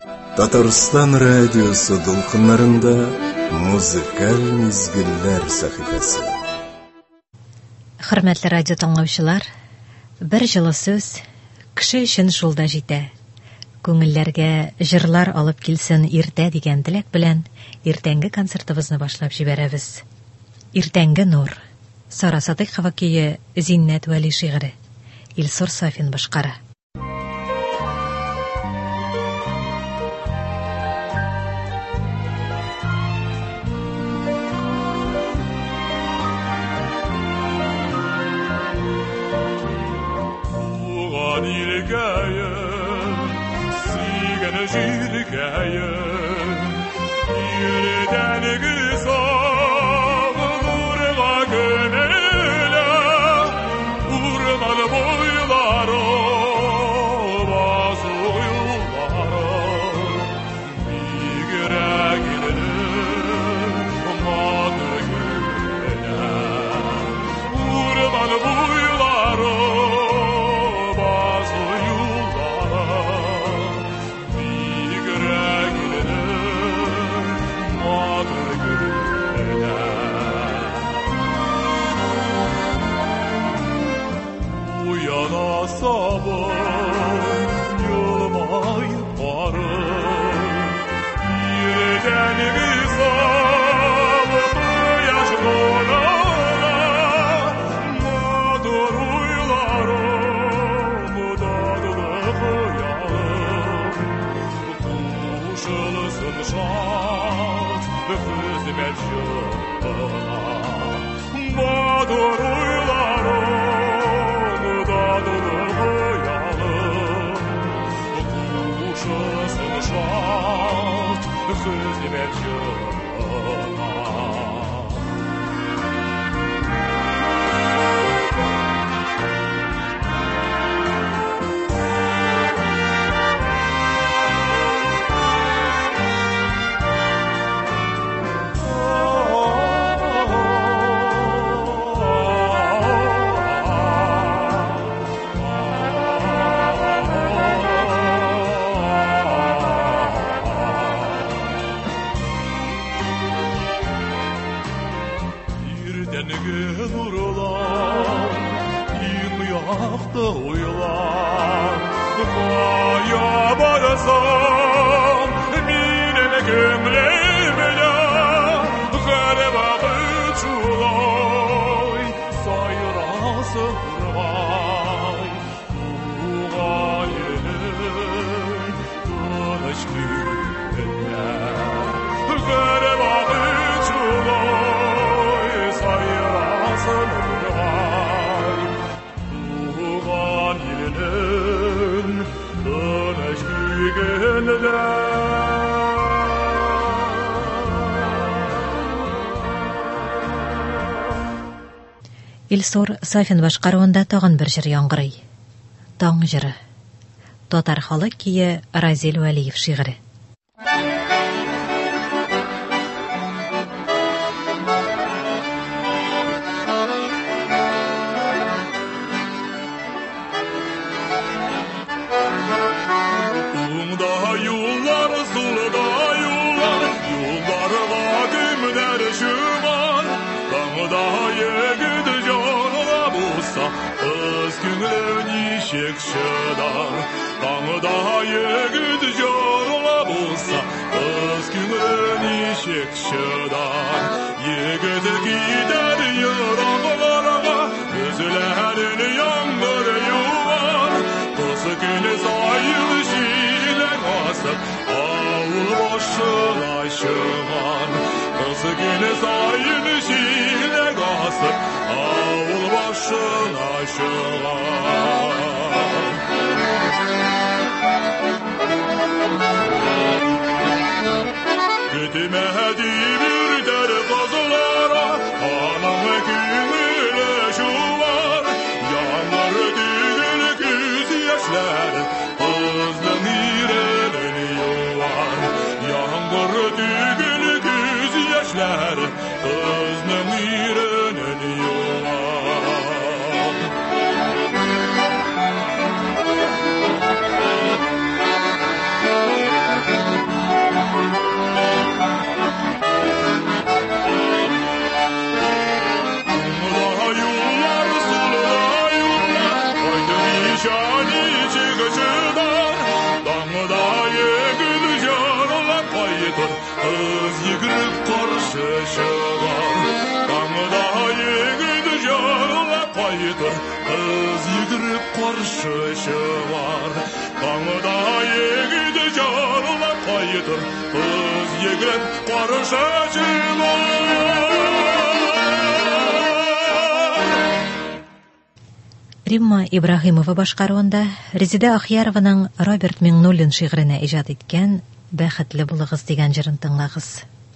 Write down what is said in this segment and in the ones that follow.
Татарстан радиосы долқынларында музыкаль мезгилләр сәхифәсе. Хөрмәтле радио тыңлаучылар, бер җылы сүз кеше өчен шулда җитә. Күңелләргә җырлар алып килсен иртә дигән теләк белән иртәнге концертыбызны башлап җибәрәбез. Иртәнге нур. Сара Садыйкова көе, Зиннәт Вәли шигыре. Илсур Сафин башкара. Илсур Сафин башкаруында тагын бер җыр яңгырый. Таң җыры. Татар халык көе, Разил Вәлиев шигыре. тұр, қыз егіліп қарсы шығар. Таңда егілді жарылапай тұр, қыз егіліп қарсы шығар. Таңда егілді жарылапай тұр, қыз егіліп қарсы шығар. Римма Ибрахимова башкаруында Резида Ахьярованың Роберт Миңнуллин шигыренә иҗат иткән «Бәхетле булыгыз» дигән җырын тыңлагыз.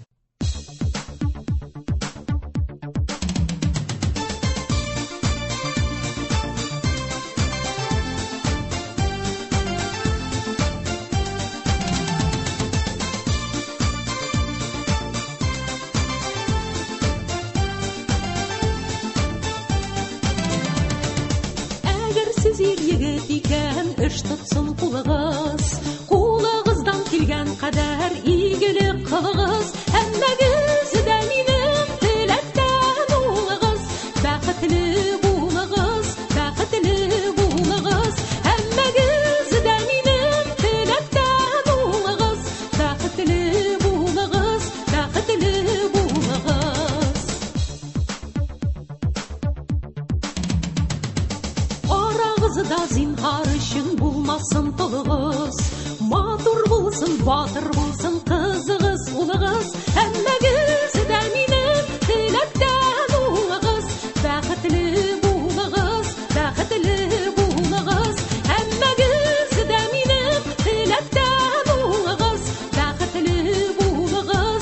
Эш тотсын кулыгыздан килгән кадәр игелек кылыгыз, һәммәгез дә минем теләктән улыгыз. Бәхетле булыгыз, һәммәгез дә минем теләктән улыгыз. Бәхетле булыгыз. Арагызда зинһар өчен булмасын тылыгыз, матур булсын, батыр булсын кызыгыз, улыгыз, һәммәгез дә минем теләктән улыгыз. Бәхетле булыгыз, һәммәгез дә минем теләктән улыгыз. Бәхетле булыгыз.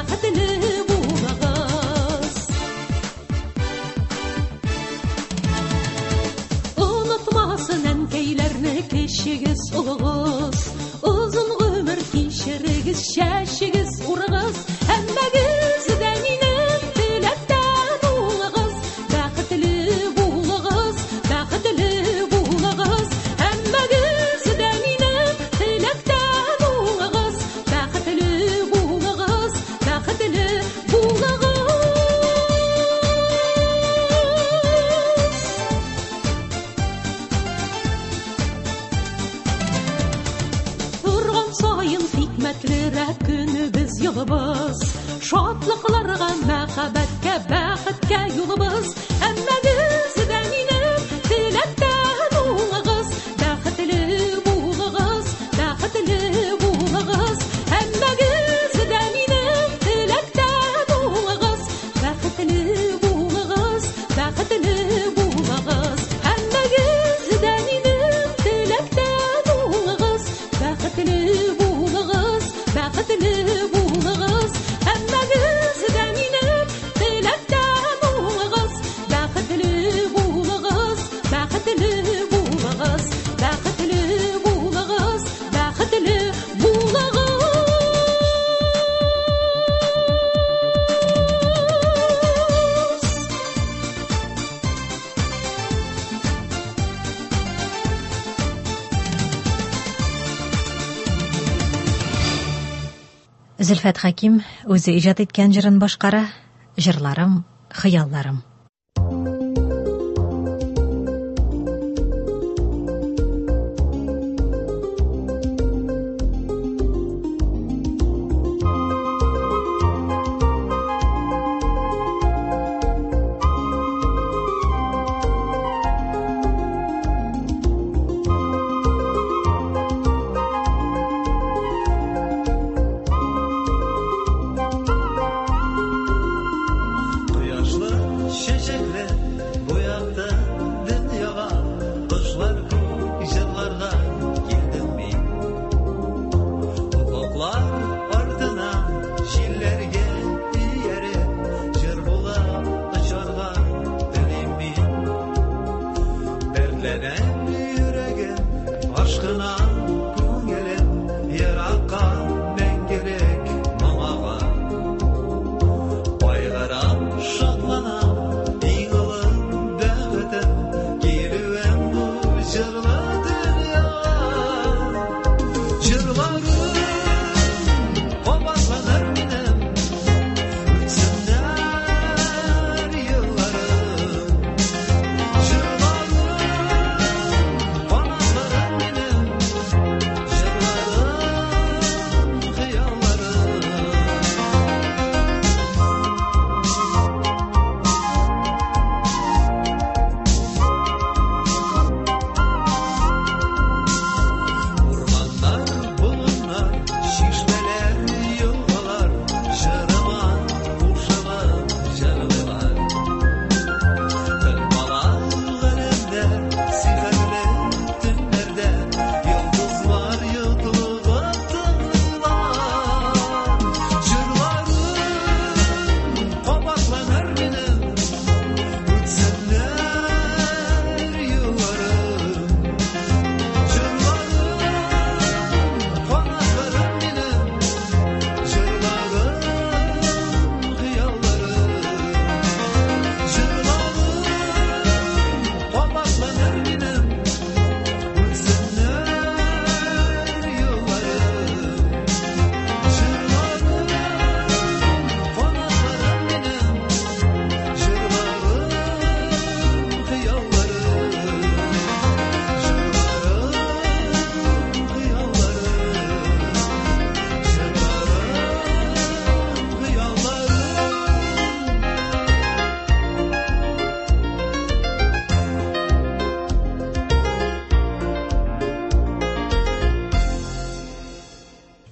Unutmasın әнкәйләрне кешегез, улыгыз, узын гомер кичерегез, чәчегез, урыгыз, һәммәгез дә минем теләктән улыгыз. Бәхетле булыгыз, һәммәгез дә минем теләктән улыгыз. Бәхетле булыгыз. Сайын хикмәтлерәк көнебез, елыбыз, шатлыкларга, мәхәббәткә, бәхеткә юлыбыз, һәммәгез дә минем теләктән улыгыз. Бәхетле булыгыз, һәммәгез дә минем теләктән улыгыз. Бәхетле булыгыз, һәммәгез дә минем теләктән улыгыз. Бәхетле булыгыз, һәммәгез дә минем теләктән улыгыз. Бәхетле булыгыз. Зөлфәт Хаким үзе иҗат иткән җырын башкара, җырларым, хыялларым.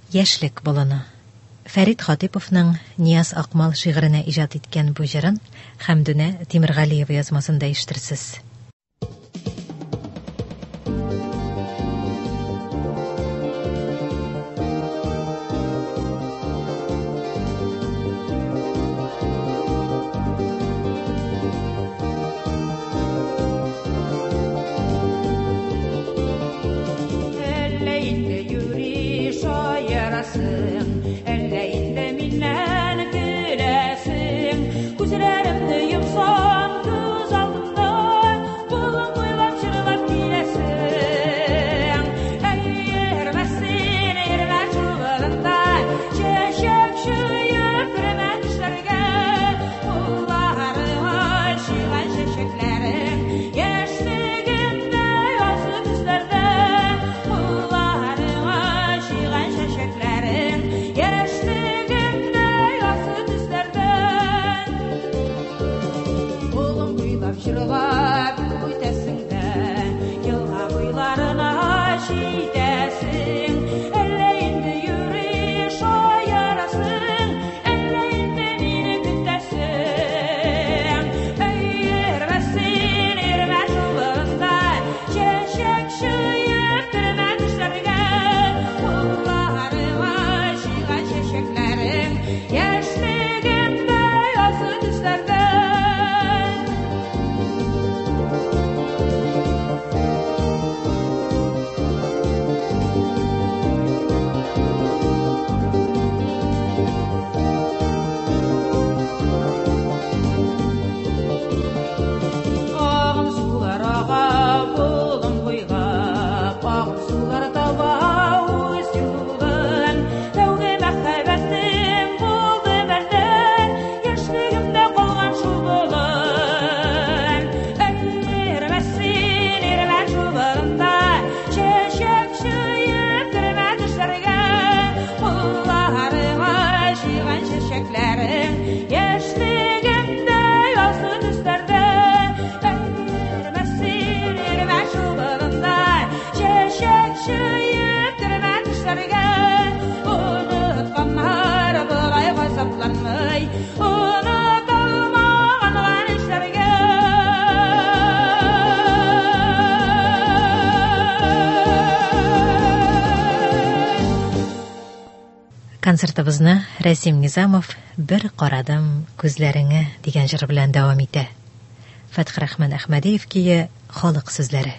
Яшлек болыны. Фәрит Хатиповның Нияз Акмал шигыренә иҗат иткән бу җырын Хәмдүнә Тимергалиева язмасында ишетерсез. Концертыбызны Рәсим Низамов «Бер карадым күзләреңә» дигән җыр белән дәвам итә. Фәтхрахман Әхмәдиев кие халык сүзләре.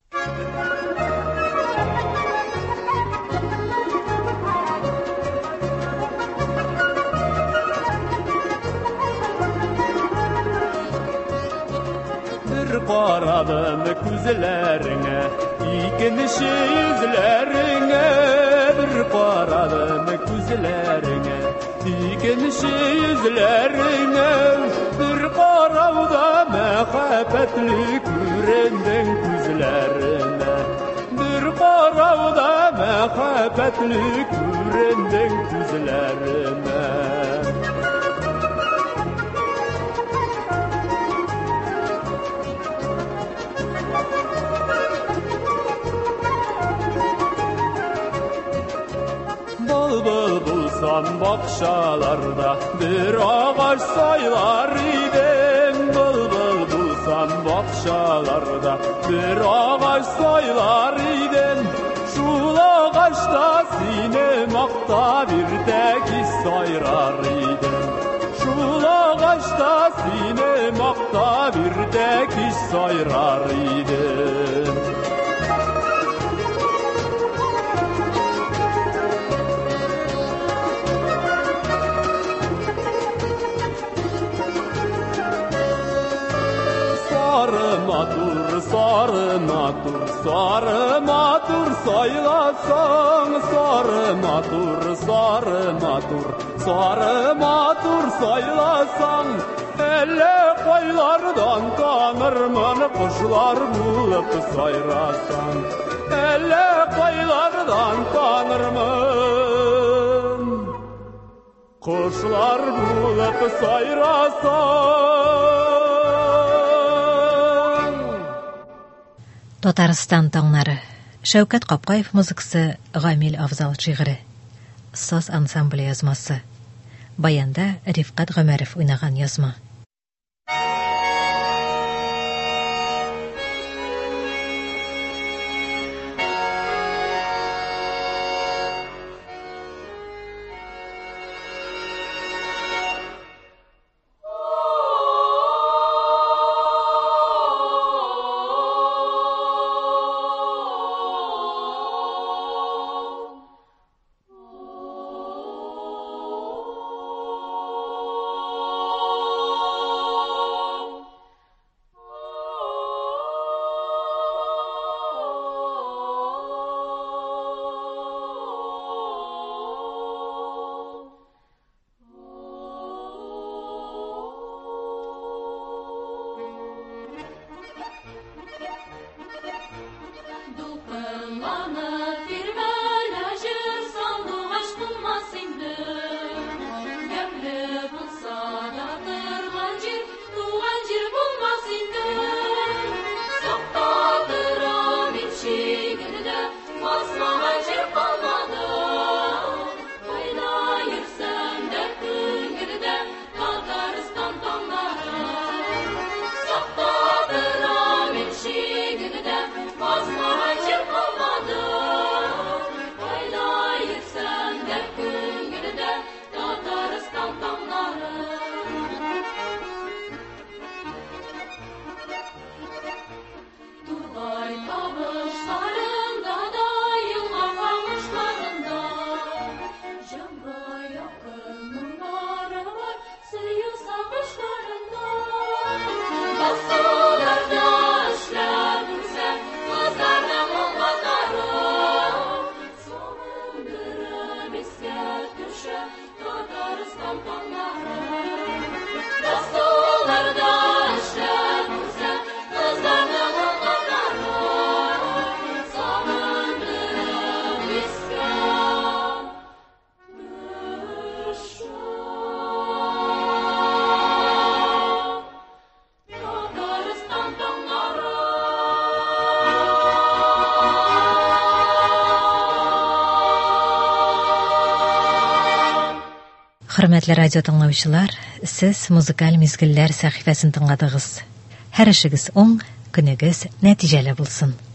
Бер карадым күзләреңә, икенче йөзләреңә, бер карадым күзләреңә, икенче йөзләреңә, бер карауда мәхәббәтле күрендең күзләреңә, бер карауда мәхәббәтле күрендең күзләреңә. Bulsan bakşalarda bir ağaç saylar idin, bülbül bulsan bakşalarda bir ağaç saylar idin. Şul ağaçta seni makta bir tek sayrar idin. Şul ağaçta seni makta bir tek sayrar idin. Sarı matur saylasan, sarı matur saylasan, elle koylardan tanırman kuşlar bulup sayrasan, elle koylardan tanırman kuşlar bulup sayrasan. Татарстан таңнары. Шәүкәт Капкаев музыкасы, Гамил Авзал шигыре. саз ансамбле язмасы. Баянда Рифкат Гомәров уйнаган язма. Хөрмәтле радио тыңлаучылар, сез музыкаль мизгелләр сәхифәсен тыңладыгыз. Һәр эшегез уң, көнегез нәтиҗәле булсын.